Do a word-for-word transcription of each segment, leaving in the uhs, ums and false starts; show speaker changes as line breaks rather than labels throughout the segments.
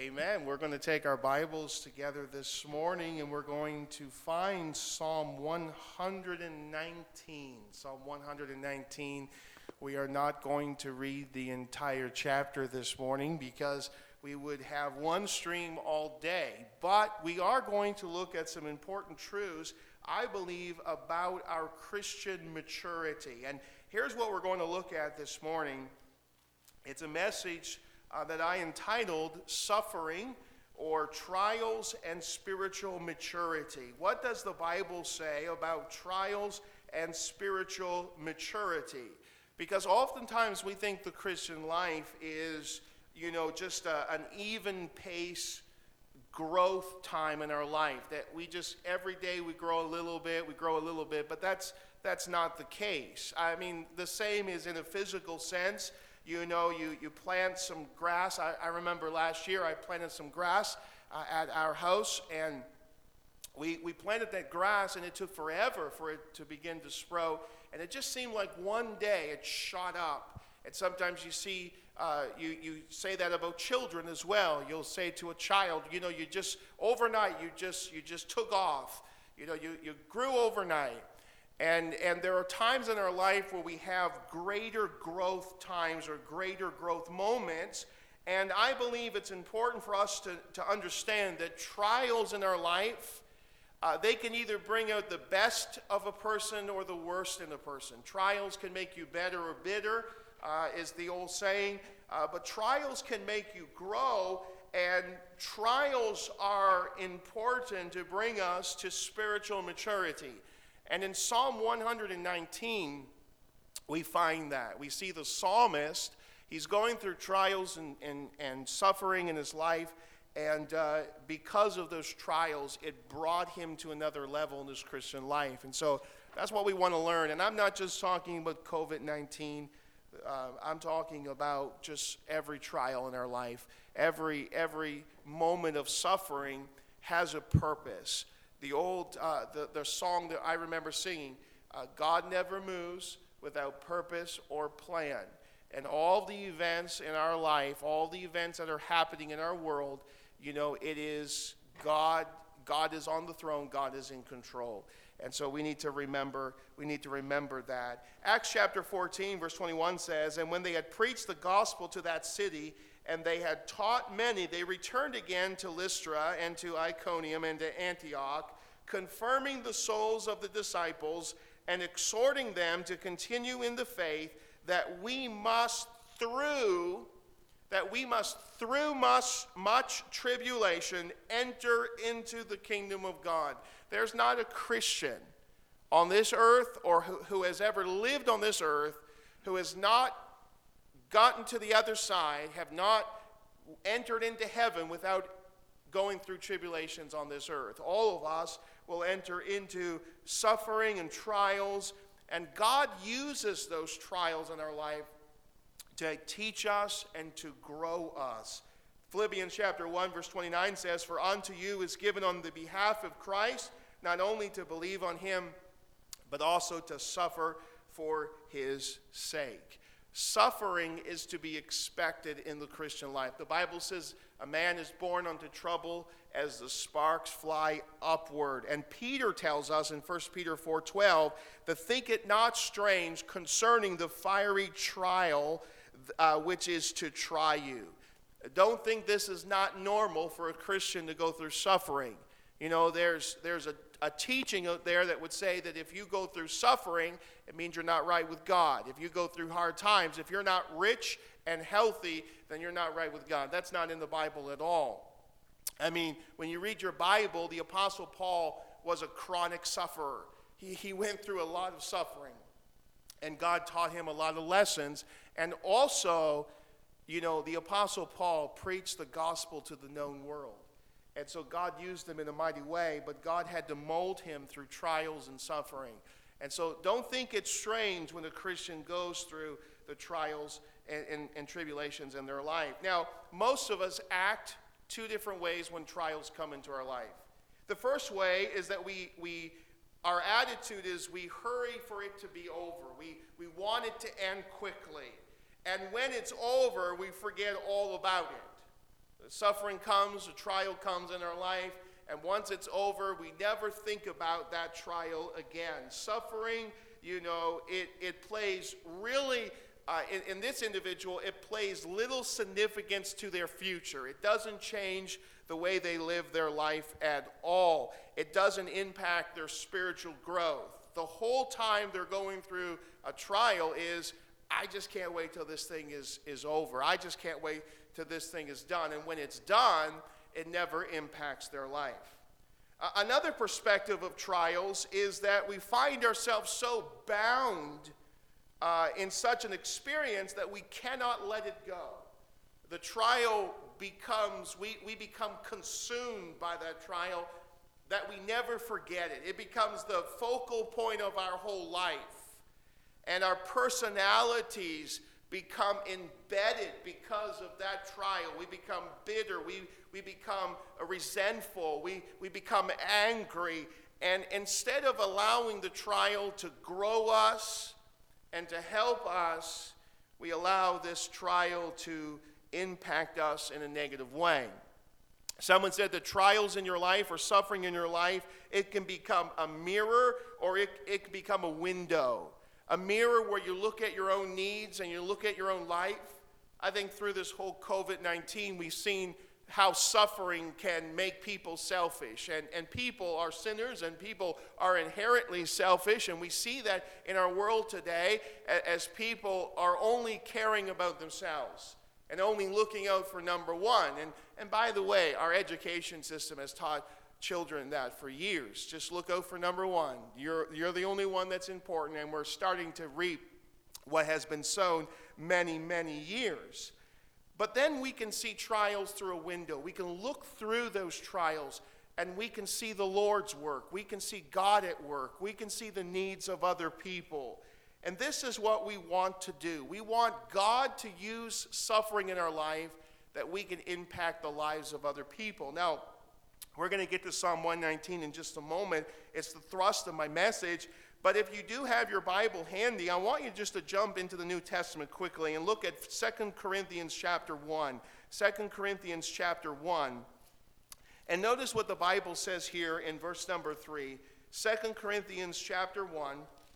Amen. We're going to take our Bibles together this morning and we're going to find Psalm one nineteen. Psalm one nineteen. We are not going to read the entire chapter this morning because we would have one stream all day. But we are going to look at some important truths, I believe, about our Christian maturity. And here's what we're going to look at this morning. It's a message Uh, that I entitled Suffering or Trials and Spiritual Maturity. What does the Bible say about trials and spiritual maturity? Because oftentimes we think the Christian life is, you know, just a, an even pace growth time in our life. That we just, every day we grow a little bit, we grow a little bit, but that's, that's not the case. I mean, the same is in a physical sense. You know, you, you plant some grass. I, I remember last year I planted some grass uh, at our house, and we, we planted that grass, and it took forever for it to begin to sprout. And it just seemed like one day it shot up. And sometimes you see, uh, you, you say that about children as well. You'll say to a child, you know, you just, overnight, you just, you just took off. You know, you, you grew overnight. And, and there are times in our life where we have greater growth times or greater growth moments. And I believe it's important for us to, to understand that trials in our life, uh, they can either bring out the best of a person or the worst in a person. Trials can make you better or bitter, uh, is the old saying. Uh, but trials can make you grow. And trials are important to bring us to spiritual maturity. And in Psalm one nineteen, we find that. We see the psalmist, he's going through trials and, and, and suffering in his life, and uh, because of those trials, it brought him to another level in his Christian life. And so that's what we want to learn. And I'm not just talking about covid nineteen. Uh, I'm talking about just every trial in our life. Every, every moment of suffering has a purpose. The old, uh, the, the song that I remember singing, uh, God never moves without purpose or plan. And all the events in our life, all the events that are happening in our world, you know, it is God, God is on the throne, God is in control. And so we need to remember, we need to remember that. Acts chapter fourteen, verse twenty-one says, and when they had preached the gospel to that city, and they had taught many, they returned again to Lystra and to Iconium and to Antioch, confirming the souls of the disciples and exhorting them to continue in the faith, that we must through, that we must through much, much tribulation enter into the kingdom of God. There's not a Christian on this earth or who, who has ever lived on this earth who has not gotten to the other side, have not entered into heaven without going through tribulations on this earth. All of us will enter into suffering and trials, and God uses those trials in our life to teach us and to grow us. Philippians chapter one, verse twenty-nine says, for unto you is given on the behalf of Christ, not only to believe on him, but also to suffer for his sake. Suffering is to be expected in the Christian life. The Bible says a man is born unto trouble as the sparks fly upward. And Peter tells us in First Peter four twelve, to think it not strange concerning the fiery trial uh, which is to try you. Don't think this is not normal for a Christian to go through suffering. You know, there's, there's a A teaching out there that would say that if you go through suffering, it means you're not right with God. If you go through hard times, if you're not rich and healthy, then you're not right with God. That's not in the Bible at all. I mean, when you read your Bible, the Apostle Paul was a chronic sufferer. He, he went through a lot of suffering, and God taught him a lot of lessons. And also, you know, the Apostle Paul preached the gospel to the known world. And so God used him in a mighty way, but God had to mold him through trials and suffering. And so don't think it's strange when a Christian goes through the trials and, and, and tribulations in their life. Now, most of us act two different ways when trials come into our life. The first way is that we, we our attitude is we hurry for it to be over. We, we want it to end quickly. And when it's over, we forget all about it. Suffering comes, a trial comes in our life, and once it's over, we never think about that trial again. Suffering, you know, it, it plays really, uh, in, in this individual, it plays little significance to their future. It doesn't change the way they live their life at all. It doesn't impact their spiritual growth. The whole time they're going through a trial is, I just can't wait till this thing is, is over. I just can't wait till this thing is done. And when it's done, it never impacts their life. Uh, another perspective of trials is that we find ourselves so bound uh, in such an experience that we cannot let it go. The trial becomes, we, we become consumed by that trial, that we never forget it. It becomes the focal point of our whole life. And our personalities become embedded because of that trial. We become bitter. We, we become resentful. We, we become angry. And instead of allowing the trial to grow us and to help us, we allow this trial to impact us in a negative way. Someone said that trials in your life or suffering in your life, it can become a mirror or it, it can become a window. A mirror where you look at your own needs and you look at your own life. I think through this whole covid nineteen, we've seen how suffering can make people selfish. And, and people are sinners and people are inherently selfish. And we see that in our world today as people are only caring about themselves and only looking out for number one. And, and by the way, our education system has taught children that for years. Just look out for number one. You're, you're the only one that's important, and we're starting to reap what has been sown many, many years. But then we can see trials through a window. We can look through those trials, and we can see the Lord's work. We can see God at work. We can see the needs of other people. And this is what we want to do. We want God to use suffering in our life that we can impact the lives of other people. Now, we're going to get to Psalm one nineteen in just a moment. It's the thrust of my message. But if you do have your Bible handy, I want you just to jump into the New Testament quickly and look at Second Corinthians chapter one. Second Corinthians chapter one. And notice what the Bible says here in verse number three. Second Corinthians chapter one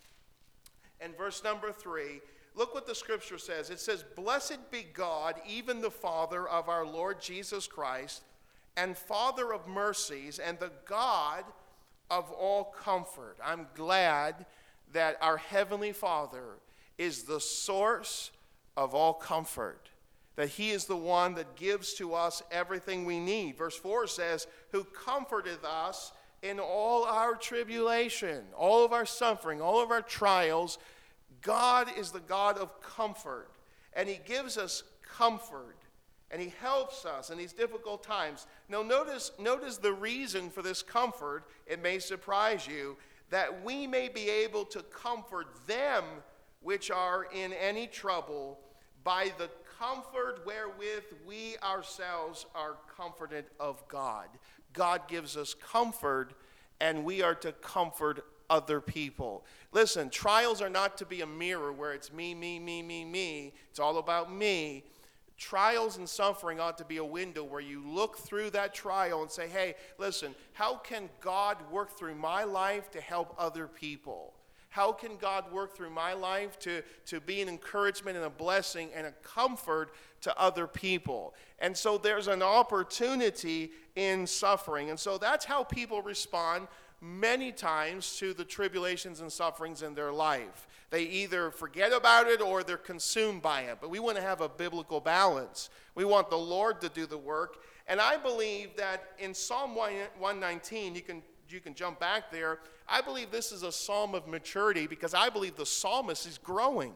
and verse number three. Look what the scripture says. It says, "Blessed be God, even the Father of our Lord Jesus Christ, and Father of mercies, and the God of all comfort." I'm glad that our Heavenly Father is the source of all comfort, that He is the one that gives to us everything we need. Verse four says, "Who comforteth us in all our tribulation," all of our suffering, all of our trials. God is the God of comfort, and He gives us comfort. And He helps us in these difficult times. Now notice, notice the reason for this comfort. It may surprise you, that we may be able to comfort them which are in any trouble by the comfort wherewith we ourselves are comforted of God. God gives us comfort, and we are to comfort other people. Listen, trials are not to be a mirror where it's me, me, me, me, me. It's all about me. Trials and suffering ought to be a window where you look through that trial and say, hey, listen, how can God work through my life to help other people? How can God work through my life to, to be an encouragement and a blessing and a comfort to other people? And so there's an opportunity in suffering. And so that's how people respond many times to the tribulations and sufferings in their life. They either forget about it or they're consumed by it. But we want to have a biblical balance. We want the Lord to do the work. And I believe that in Psalm one nineteen, you can, you can jump back there, I believe this is a psalm of maturity because I believe the psalmist is growing.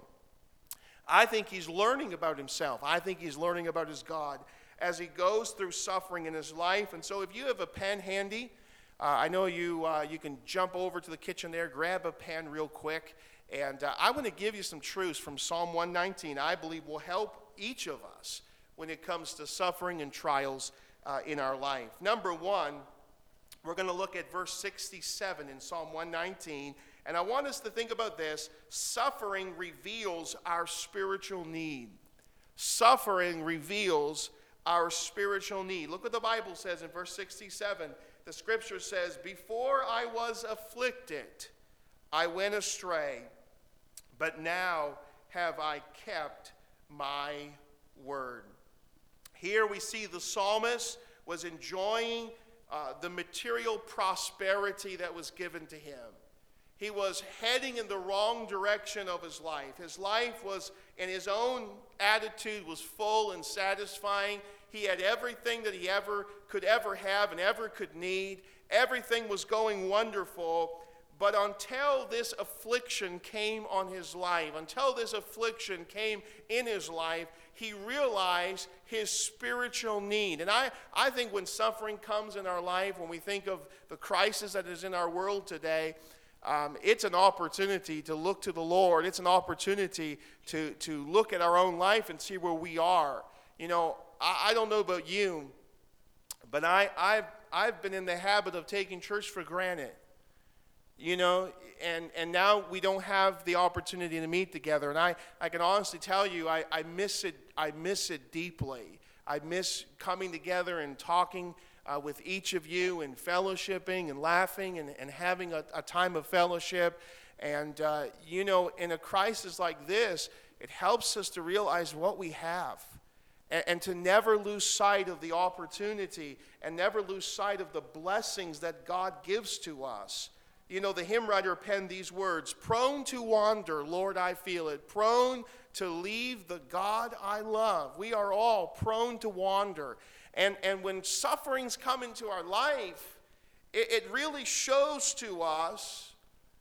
I think he's learning about himself. I think he's learning about his God as he goes through suffering in his life. And so if you have a pen handy, uh, I know you, uh, you can jump over to the kitchen there, grab a pen real quick. And uh, I want to give you some truths from Psalm one nineteen I believe will help each of us when it comes to suffering and trials uh, in our life. Number one, we're going to look at verse sixty-seven in Psalm one nineteen. And I want us to think about this. Suffering reveals our spiritual need. Suffering reveals our spiritual need. Look what the Bible says in verse sixty-seven. The scripture says, "Before I was afflicted, I went astray, but now have I kept my word." Here we see the psalmist was enjoying uh, the material prosperity that was given to him. He was heading in the wrong direction of his life. His life was, in his own attitude, was full and satisfying. He had everything that he ever could ever have and ever could need. Everything was going wonderful. But until this affliction came on his life, until this affliction came in his life, he realized his spiritual need. And I, I think when suffering comes in our life, when we think of the crisis that is in our world today, um, it's an opportunity to look to the Lord. It's an opportunity to, to look at our own life and see where we are. You know, I, I don't know about you, but I, I've, I've been in the habit of taking church for granted. You know, and, and now we don't have the opportunity to meet together. And I, I can honestly tell you, I, I miss it. I miss it deeply. I miss coming together and talking uh, with each of you and fellowshipping and laughing and, and having a, a time of fellowship. And, uh, you know, in a crisis like this, it helps us to realize what we have and, and to never lose sight of the opportunity and never lose sight of the blessings that God gives to us. You know, the hymn writer penned these words, "Prone to wander, Lord, I feel it. Prone to leave the God I love." We are all prone to wander. And, and when sufferings come into our life, it, it really shows to us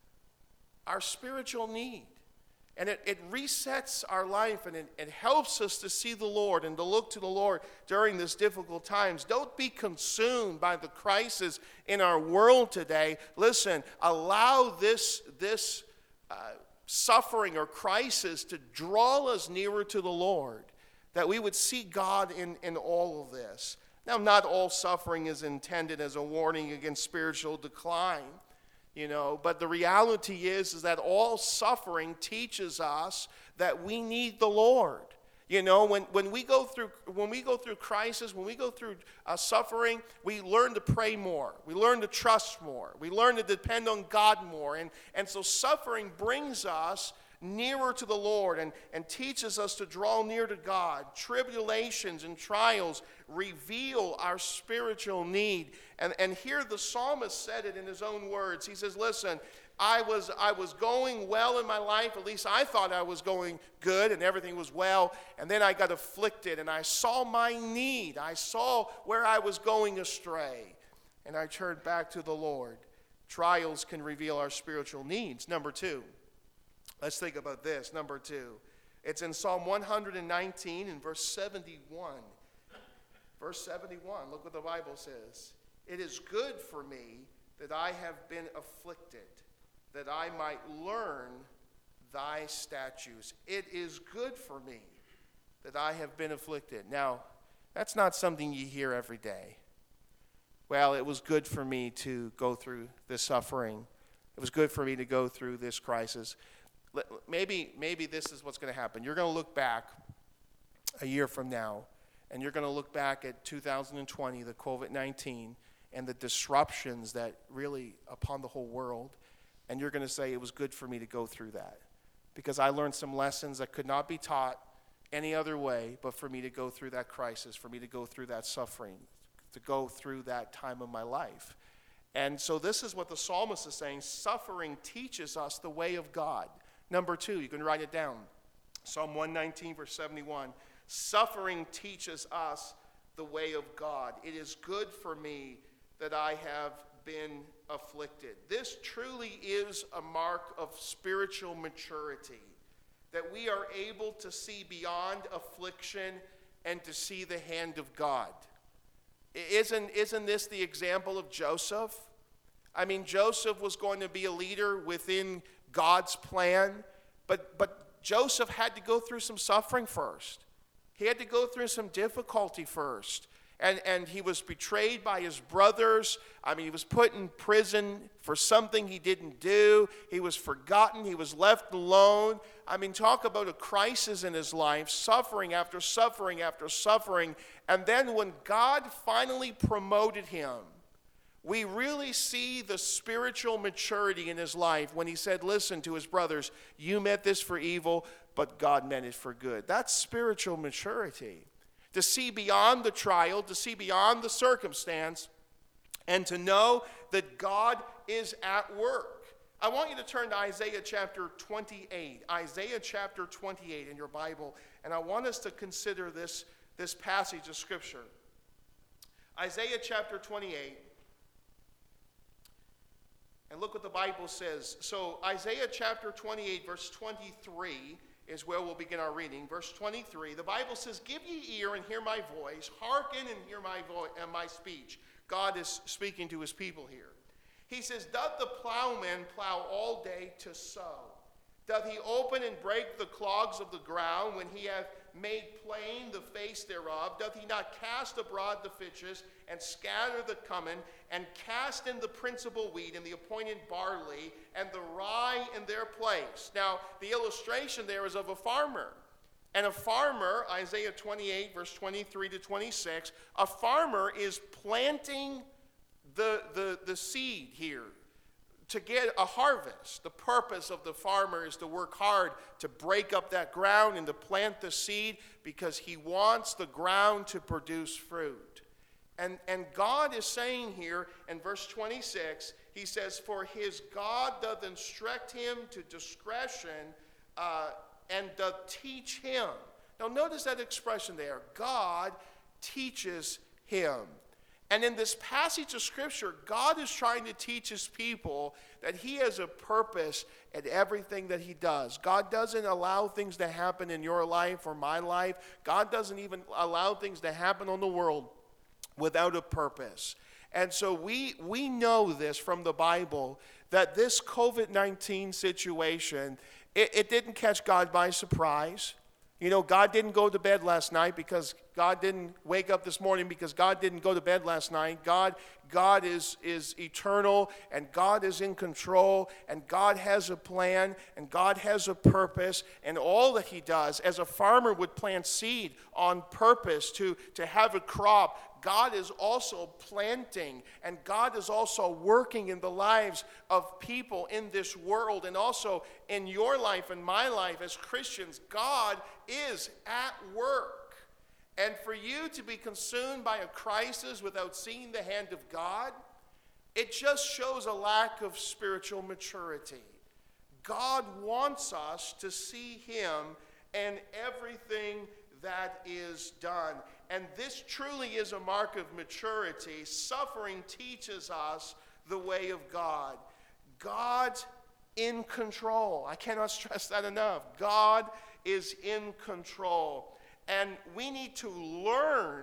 our spiritual need. And it, it resets our life, and it, it helps us to see the Lord and to look to the Lord during these difficult times. Don't be consumed by the crisis in our world today. Listen, allow this, this uh, suffering or crisis to draw us nearer to the Lord, that we would see God in, in all of this. Now, not all suffering is intended as a warning against spiritual decline. You know, but the reality is, is that all suffering teaches us that we need the Lord. You know, when, when we go through when we go through crisis, when we go through uh, suffering, we learn to pray more. We learn to trust more. We learn to depend on God more. And, and so suffering brings us nearer to the Lord and, and teaches us to draw near to God. Tribulations and trials reveal our spiritual need. And, and here the psalmist said it in his own words. He says, listen, I was, I was going well in my life. At least I thought I was going good and everything was well. And then I got afflicted and I saw my need. I saw where I was going astray. And I turned back to the Lord. Trials can reveal our spiritual needs. Number two. Let's think about this. Number two. It's in Psalm one nineteen in verse seventy-one. Verse seventy-one. Look what the Bible says. "It is good for me that I have been afflicted, that I might learn thy statutes." It is good for me that I have been afflicted. Now, that's not something you hear every day. Well, it was good for me to go through this suffering. It was good for me to go through this crisis. Maybe, maybe this is what's going to happen. You're going to look back a year from now, and you're going to look back at two thousand twenty, the covid nineteen, and the disruptions that really upon the whole world, and you're going to say, it was good for me to go through that, because I learned some lessons that could not be taught any other way but for me to go through that crisis, for me to go through that suffering, to go through that time of my life. And so this is what the psalmist is saying. Suffering teaches us the way of God. Number two, you can write it down. Psalm one nineteen, verse seventy-one. Suffering teaches us the way of God. It is good for me that I have been afflicted. This truly is a mark of spiritual maturity, that we are able to see beyond affliction and to see the hand of God. Isn't, isn't this the example of Joseph? I mean, Joseph was going to be a leader within God's plan, but, but Joseph had to go through some suffering first. He had to go through some difficulty first. And, and he was betrayed by his brothers. I mean, he was put in prison for something he didn't do. He was forgotten. He was left alone. I mean, talk about a crisis in his life, suffering after suffering after suffering. And then when God finally promoted him, we really see the spiritual maturity in his life when he said, listen to his brothers, you meant this for evil, but God meant it for good. That's spiritual maturity. To see beyond the trial, to see beyond the circumstance, and to know that God is at work. I want you to turn to Isaiah chapter twenty-eight. Isaiah chapter twenty-eight in your Bible, and I want us to consider this, this passage of Scripture. Isaiah chapter twenty-eight. And look what the Bible says. So Isaiah chapter twenty-eight, verse twenty-three is where we'll begin our reading. Verse twenty-three, the Bible says, give ye ear and hear my voice, hearken and hear my voice and my speech. God is speaking to his people here. He says, doth the plowman plow all day to sow? Doth he open and break the clogs of the ground when he hath made plain the face thereof? Doth he not cast abroad the fitches and scatter the cumin and cast in the principal wheat and the appointed barley and the rye in their place? Now, the illustration there is of a farmer. And a farmer, Isaiah twenty-eight, verse twenty-three to twenty-six, a farmer is planting the, the, the seed here to get a harvest. The purpose of the farmer is to work hard to break up that ground and to plant the seed because he wants the ground to produce fruit. And, and God is saying here in verse twenty-six, he says, for his God doth instruct him to discretion uh, and doth teach him. Now notice that expression there. God teaches him. And in this passage of Scripture, God is trying to teach his people that he has a purpose in everything that he does. God doesn't allow things to happen in your life or my life. God doesn't even allow things to happen on the world without a purpose. And so we, we know this from the Bible, that this covid nineteen situation, it, it didn't catch God by surprise. You know, God didn't go to bed last night because God didn't wake up this morning because God didn't go to bed last night. God, God is, is eternal, and God is in control, and God has a plan, and God has a purpose, and all that he does, as a farmer would plant seed on purpose to, to have a crop, God is also planting, and God is also working in the lives of people in this world, and also in your life and my life as Christians. God is at work. And for you to be consumed by a crisis without seeing the hand of God, it just shows a lack of spiritual maturity. God wants us to see him in everything that is done. And this truly is a mark of maturity. Suffering teaches us the way of God. God's in control. I cannot stress that enough. God is in control. And we need to learn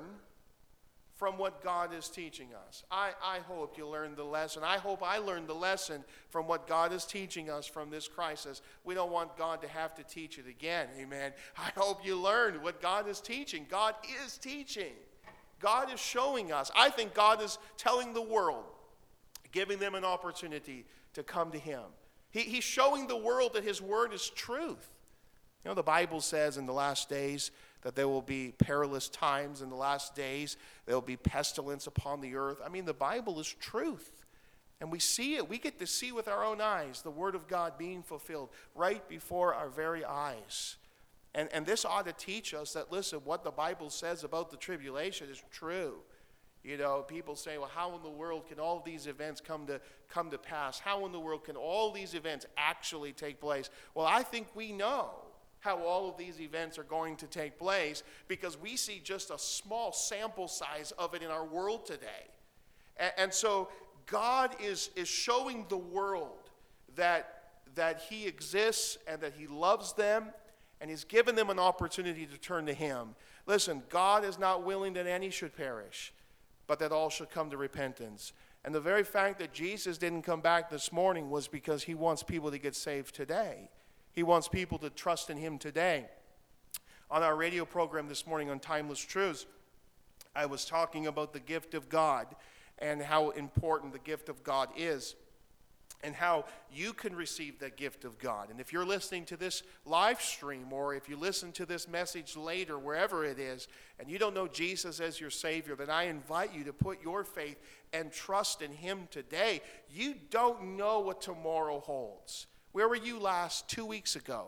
from what God is teaching us. I, I hope you learned the lesson. I hope I learned the lesson from what God is teaching us from this crisis. We don't want God to have to teach it again. Amen. I hope you learned what God is teaching. God is teaching. God is showing us. I think God is telling the world, giving them an opportunity to come to him. He, he's showing the world that his word is truth. You know, the Bible says in the last days that there will be perilous times in the last days. There will be pestilence upon the earth. I mean, the Bible is truth. And we see it. We get to see with our own eyes the word of God being fulfilled right before our very eyes. And, and this ought to teach us that, listen, what the Bible says about the tribulation is true. You know, people say, well, how in the world can all these events come to, come to pass? How in the world can all these events actually take place? Well, I think we know how all of these events are going to take place because we see just a small sample size of it in our world today. And, and so God is, is showing the world that, that he exists and that he loves them, and he's given them an opportunity to turn to him. Listen, God is not willing that any should perish, but that all should come to repentance. And the very fact that Jesus didn't come back this morning was because he wants people to get saved today. He wants people to trust in him today. On our radio program this morning on Timeless Truths, I was talking about the gift of God and how important the gift of God is, and how you can receive that gift of God. And if you're listening to this live stream, or if you listen to this message later, wherever it is, and you don't know Jesus as your Savior, then I invite you to put your faith and trust in Him today. You don't know what tomorrow holds. Where were you last two weeks ago?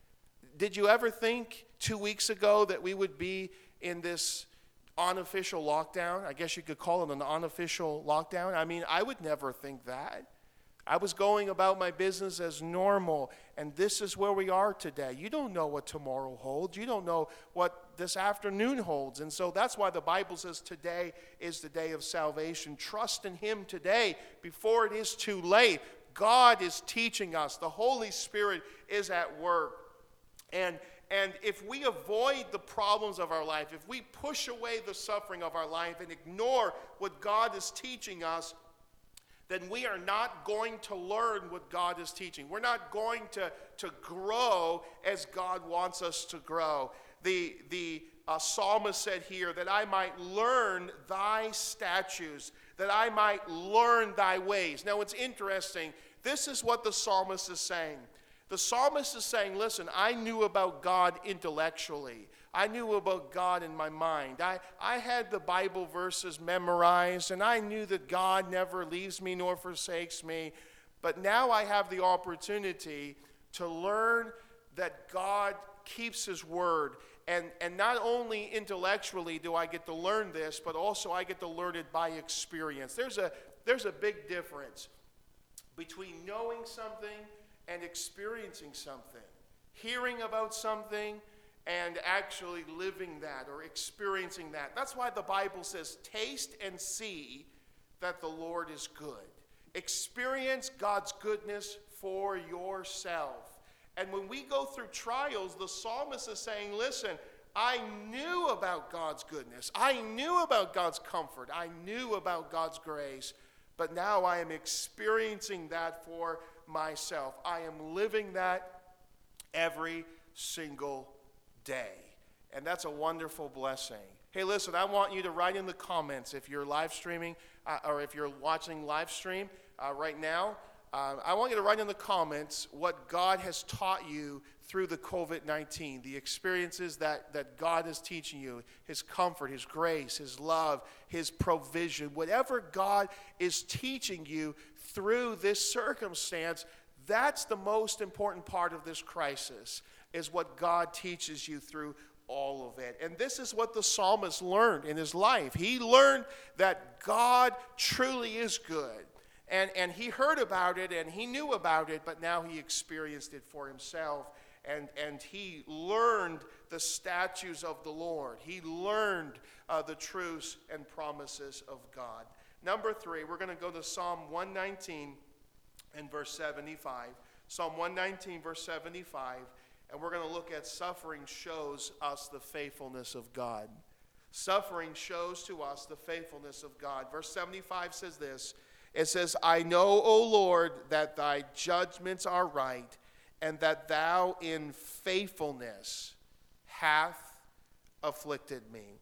Did you ever think two weeks ago that we would be in this unofficial lockdown? I guess you could call it an unofficial lockdown. I mean, I would never think that. I was going about my business as normal, and this is where we are today. You don't know what tomorrow holds. You don't know what this afternoon holds. And so that's why the Bible says today is the day of salvation. Trust in Him today before it is too late. God is teaching us. The Holy Spirit is at work. And And if we avoid the problems of our life, if we push away the suffering of our life and ignore what God is teaching us, then we are not going to learn what God is teaching. We're not going to, to grow as God wants us to grow. The, the uh, psalmist said here, that I might learn thy statutes, that I might learn thy ways. Now it's interesting. This is what the psalmist is saying. The psalmist is saying, listen, I knew about God intellectually. I knew about God in my mind. I, I had the Bible verses memorized, and I knew that God never leaves me nor forsakes me. But now I have the opportunity to learn that God keeps His word. And, and not only intellectually do I get to learn this, but also I get to learn it by experience. There's a, there's a big difference between knowing something and experiencing something, hearing about something and actually living that or experiencing that. That's why the Bible says, taste and see that the Lord is good. Experience God's goodness for yourself. And when we go through trials, the psalmist is saying, listen, I knew about God's goodness. I knew about God's comfort. I knew about God's grace. But now I am experiencing that for myself. I am living that every single day. And that's a wonderful blessing. Hey, listen, I want you to write in the comments if you're live streaming uh, or if you're watching live stream uh, right now. Uh, I want you to write in the comments what God has taught you through the covid nineteen, the experiences that, that God is teaching you, His comfort, His grace, His love, His provision. Whatever God is teaching you through this circumstance, that's the most important part of this crisis, is what God teaches you through all of it. And this is what the psalmist learned in his life. He learned that God truly is good. And, and he heard about it and he knew about it, but now he experienced it for himself. And, and he learned the statutes of the Lord. He learned uh, the truths and promises of God. Number three, we're going to go to Psalm one nineteen and verse seventy-five. Psalm one nineteen, verse seventy-five. And we're going to look at suffering shows us the faithfulness of God. Suffering shows to us the faithfulness of God. Verse seventy-five says this. It says, I know, O Lord, that thy judgments are right, and that thou in faithfulness hath afflicted me.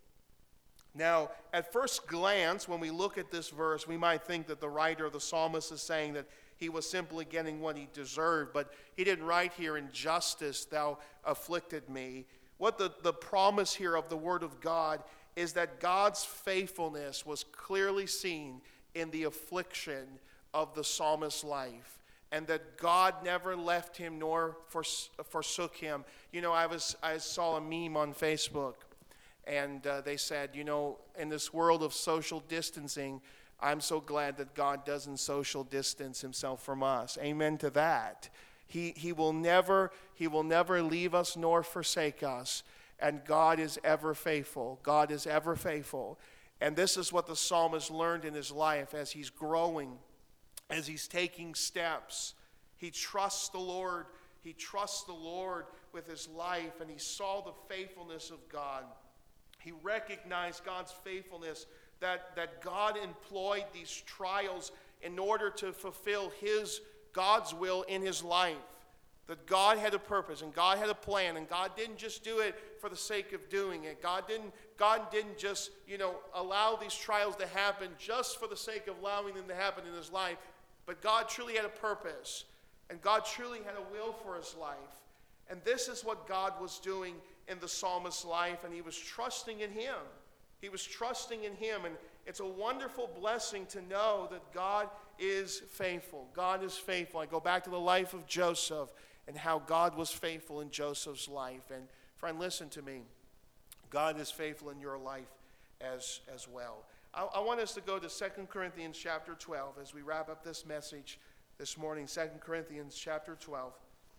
Now, at first glance, when we look at this verse, we might think that the writer of the psalmist is saying that he was simply getting what he deserved, but he didn't write here, in justice thou afflicted me. What the, the promise here of the word of God is that God's faithfulness was clearly seen in the affliction of the psalmist's life, and that God never left him nor forsook him. You know, I was I saw a meme on Facebook, and uh, they said, you know, in this world of social distancing, I'm so glad that God doesn't social distance himself from us. Amen to that. He he will never he will never leave us nor forsake us, and God is ever faithful. God is ever faithful. And this is what the psalmist learned in his life as he's growing, as he's taking steps. He trusts the Lord. He trusts the Lord with his life, and he saw the faithfulness of God. He recognized God's faithfulness, that, that God employed these trials in order to fulfill his God's will in his life. that God had a purpose and God had a plan, and God didn't just do it for the sake of doing it. God didn't, God didn't just, you know, allow these trials to happen just for the sake of allowing them to happen in his life. But God truly had a purpose, and God truly had a will for his life. And this is what God was doing in the psalmist's life, and he was trusting in him. He was trusting in him, and it's a wonderful blessing to know that God is faithful. God is faithful. I go back to the life of Joseph and how God was faithful in Joseph's life. And friend, listen to me. God is faithful in your life as, as well. I, I want us to go to Second Corinthians chapter twelve as we wrap up this message this morning. Second Corinthians chapter twelve.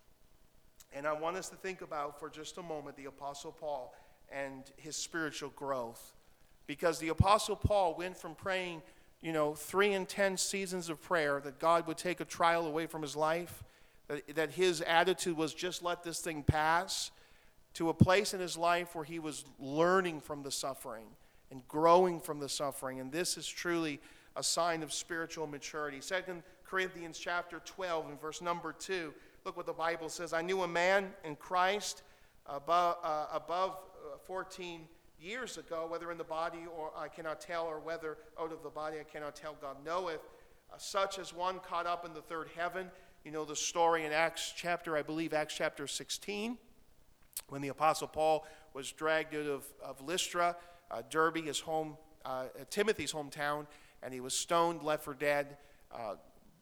And I want us to think about for just a moment the Apostle Paul and his spiritual growth. Because the Apostle Paul went from praying, you know, three intense seasons of prayer that God would take a trial away from his life, that, that his attitude was just let this thing pass, to a place in his life where he was learning from the suffering and growing from the suffering. And this is truly a sign of spiritual maturity. Second Corinthians chapter twelve and verse number two. Look what the Bible says. I knew a man in Christ above, uh, above fourteen years ago, whether in the body or I cannot tell, or whether out of the body I cannot tell, God knoweth, uh, such as one caught up in the third heaven. You know the story in Acts chapter, I believe Acts chapter sixteen, when the Apostle Paul was dragged out of, of Lystra, uh, Derbe, his home, uh, Timothy's hometown, and he was stoned, left for dead. Uh,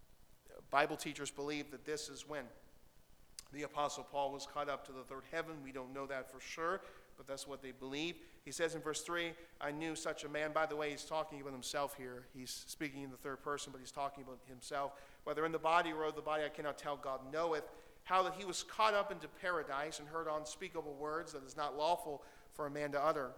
Bible teachers believe that this is when the Apostle Paul was caught up to the third heaven. We don't know that for sure, but that's what they believe. He says in verse three, I knew such a man. By the way, he's talking about himself here. He's speaking in the third person, but he's talking about himself. Whether in the body or out of the body, I cannot tell, God knoweth. How that he was caught up into paradise and heard unspeakable words that is not lawful for a man to utter.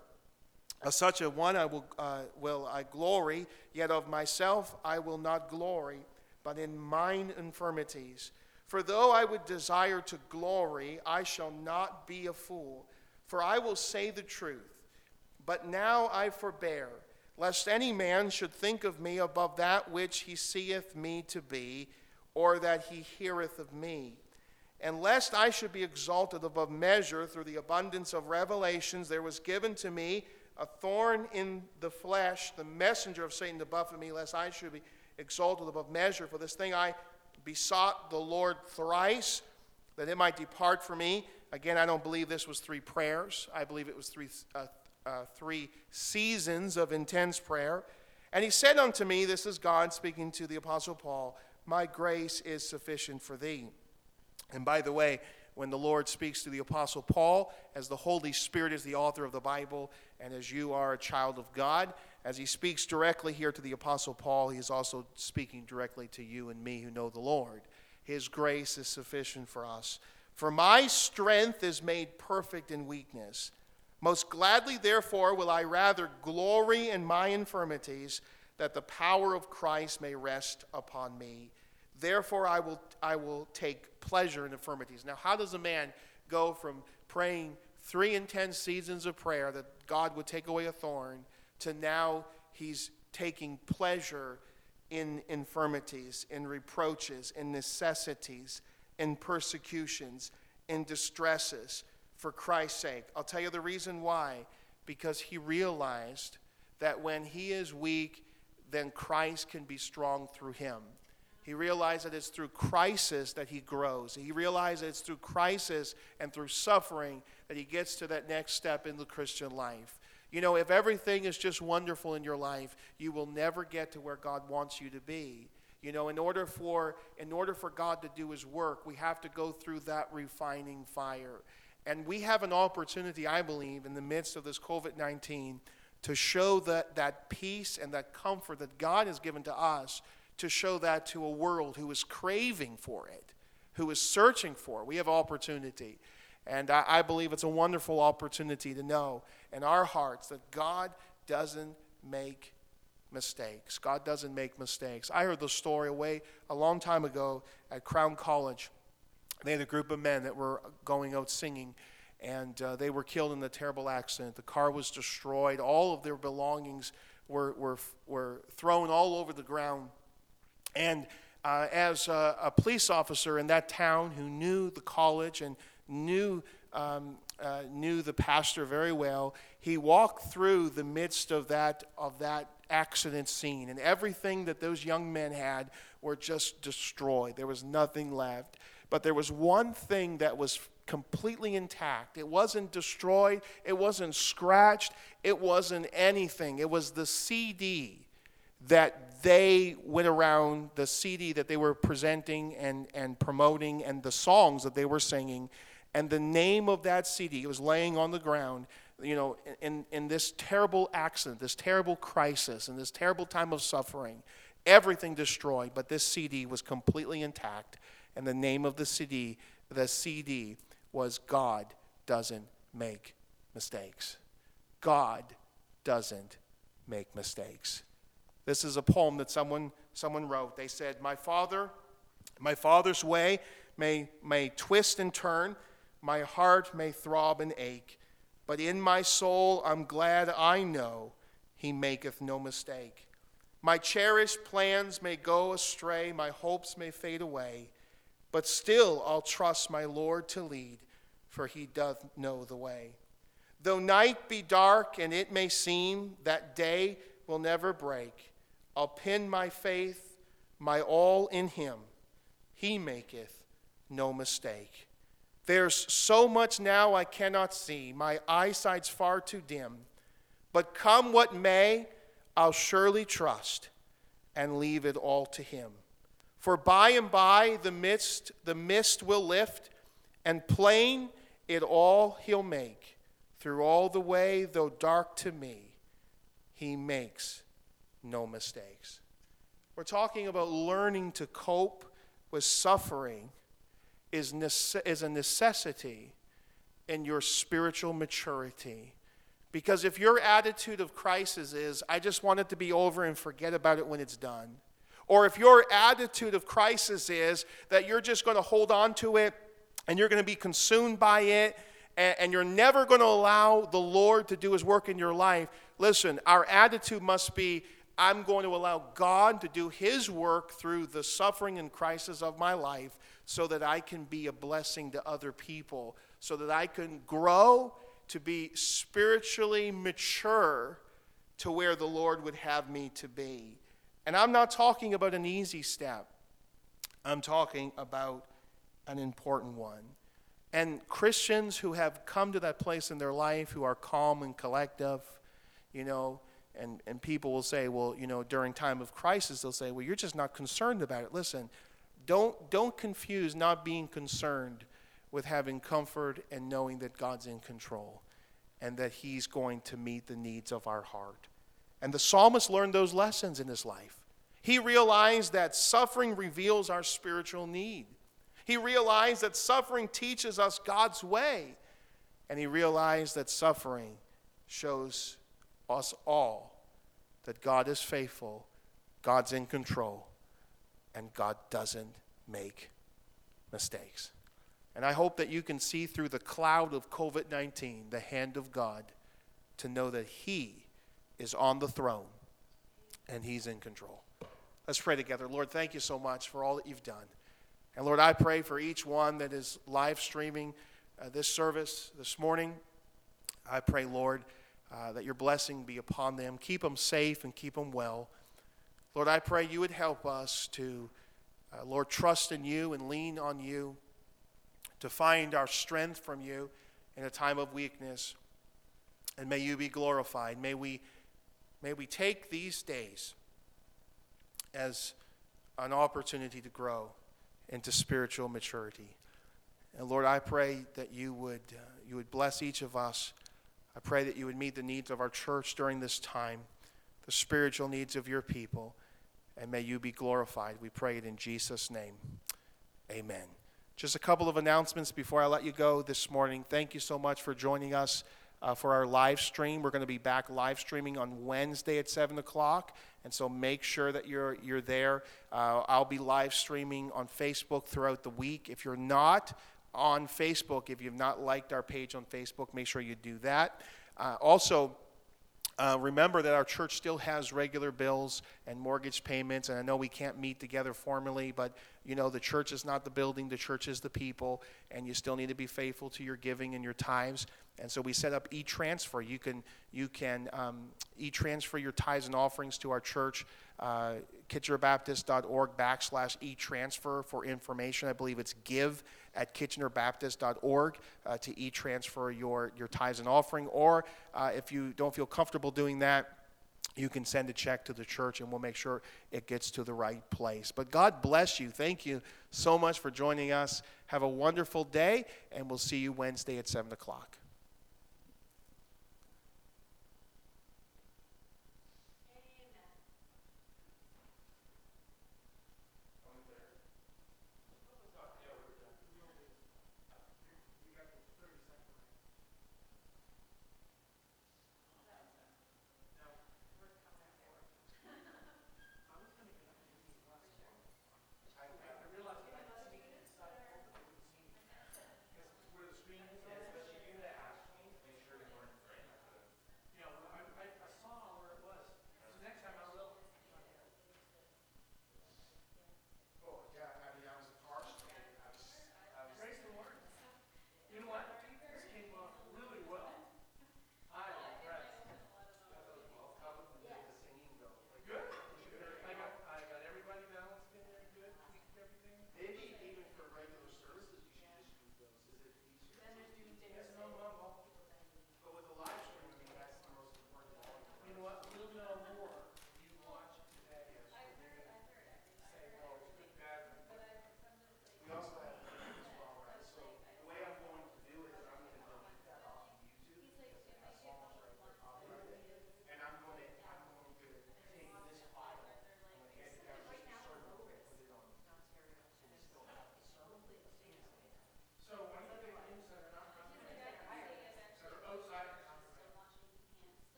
Of such a one I will, uh, will I glory, yet of myself I will not glory, but in mine infirmities. For though I would desire to glory, I shall not be a fool. For I will say the truth. But now I forbear, lest any man should think of me above that which he seeth me to be, or that he heareth of me. And lest I should be exalted above measure through the abundance of revelations, there was given to me a thorn in the flesh, the messenger of Satan to buffet me, lest I should be exalted above measure. For this thing I besought the Lord thrice, that it might depart from me. Again, I don't believe this was three prayers. I believe it was three, uh, uh, three seasons of intense prayer. And he said unto me, this is God speaking to the Apostle Paul, my grace is sufficient for thee. And by the way, when the Lord speaks to the Apostle Paul, as the Holy Spirit is the author of the Bible, and as you are a child of God, as he speaks directly here to the Apostle Paul, he is also speaking directly to you and me who know the Lord. His grace is sufficient for us. For my strength is made perfect in weakness. Most gladly, therefore, will I rather glory in my infirmities, that the power of Christ may rest upon me. Therefore, I will, I will take pleasure in infirmities. Now, how does a man go from praying three intense seasons of prayer that God would take away a thorn to now he's taking pleasure in infirmities, in reproaches, in necessities, in persecutions, in distresses for Christ's sake? I'll tell you the reason why. Because he realized that when he is weak, then Christ can be strong through him. He realized that it's through crisis that he grows. He realized that it's through crisis and through suffering that he gets to that next step in the Christian life. You know, if everything is just wonderful in your life, you will never get to where God wants you to be. You know, in order for in order for God to do his work, we have to go through that refining fire. And we have an opportunity, I believe, in the midst of this covid nineteen to show that, that peace and that comfort that God has given to us, to show that to a world who is craving for it, who is searching for it. We have opportunity. And I, I believe it's a wonderful opportunity to know in our hearts that God doesn't make mistakes. God doesn't make mistakes. I heard the story away a long time ago at Crown College. They had a group of men that were going out singing, and uh, they were killed in a terrible accident. The car was destroyed. All of their belongings were, were, were thrown all over the ground. And uh, as a, a police officer in that town who knew the college and knew um, uh, knew the pastor very well, he walked through the midst of that of that accident scene, and everything that those young men had were just destroyed. There was nothing left. But there was one thing that was completely intact. It wasn't destroyed. It wasn't scratched. It wasn't anything. It was the C D that they went around, the C D that they were presenting and, and promoting, and the songs that they were singing. And the name of that C D, it was laying on the ground, you know, in, in this terrible accident, this terrible crisis, and this terrible time of suffering. Everything destroyed, but this C D was completely intact. And the name of the C D, the C D was God Doesn't Make Mistakes. God doesn't make mistakes. This is a poem that someone someone wrote. They said, "My father, my father's way may may twist and turn, my heart may throb and ache, but in my soul I'm glad I know he maketh no mistake. My cherished plans may go astray, my hopes may fade away, but still I'll trust my Lord to lead, for he doth know the way. Though night be dark and it may seem that day will never break, I'll pin my faith, my all in him. He maketh no mistake. There's so much now I cannot see, my eyesight's far too dim, but come what may, I'll surely trust and leave it all to him. For by and by the mist, the mist will lift, and plain it all he'll make. Through all the way, though dark to me, he makes no mistakes." We're talking about learning to cope with suffering is, nece- is a necessity in your spiritual maturity. Because if your attitude of crisis is, I just want it to be over and forget about it when it's done, or if your attitude of crisis is that you're just going to hold on to it and you're going to be consumed by it and, and you're never going to allow the Lord to do his work in your life, listen, our attitude must be, I'm going to allow God to do his work through the suffering and crisis of my life so that I can be a blessing to other people, so that I can grow to be spiritually mature to where the Lord would have me to be. And I'm not talking about an easy step. I'm talking about an important one. And Christians who have come to that place in their life, who are calm and collective, you know, and, and people will say, well, you know, during time of crisis, they'll say, well, you're just not concerned about it. Listen, don't, don't confuse not being concerned with having comfort and knowing that God's in control and that he's going to meet the needs of our heart. And the psalmist learned those lessons in his life. He realized that suffering reveals our spiritual need. He realized that suffering teaches us God's way. And he realized that suffering shows us all that God is faithful, God's in control, and God doesn't make mistakes. And I hope that you can see through the cloud of covid nineteen the hand of God to know that he is on the throne and he's in control. Let's pray together. Lord, thank you so much for all that you've done. And Lord, I pray for each one that is live streaming uh, this service this morning. I pray, Lord, uh, that your blessing be upon them. Keep them safe and keep them well. Lord, I pray you would help us to, uh, Lord, trust in you and lean on you, to find our strength from you in a time of weakness. And may you be glorified. May we, may we take these days as an opportunity to grow into spiritual maturity. And Lord, I pray that you would, uh, you would bless each of us. I pray that you would meet the needs of our church during this time, the spiritual needs of your people, and may you be glorified. We pray it in Jesus' name. Amen. Just a couple of announcements before I let you go this morning. Thank you so much for joining us uh, for our live stream. We're going to be back live streaming on Wednesday at seven o'clock, and so make sure that you're you're there. Uh, I'll be live streaming on Facebook throughout the week. If you're not on Facebook, if you've not liked our page on Facebook, make sure you do that. Uh, also, Uh, remember that our church still has regular bills and mortgage payments, and I know we can't meet together formally, but you know the church is not the building, the church is the people, and you still need to be faithful to your giving and your tithes. And so we set up e-transfer. You can you can um, e-transfer your tithes and offerings to our church, uh, kitchenerbaptist.org backslash e-transfer for information. I believe it's give at kitchenerbaptist.org uh, to e-transfer your, your tithes and offering. Or uh, if you don't feel comfortable doing that, you can send a check to the church, and we'll make sure it gets to the right place. But God bless you. Thank you so much for joining us. Have a wonderful day, and we'll see you Wednesday at seven o'clock.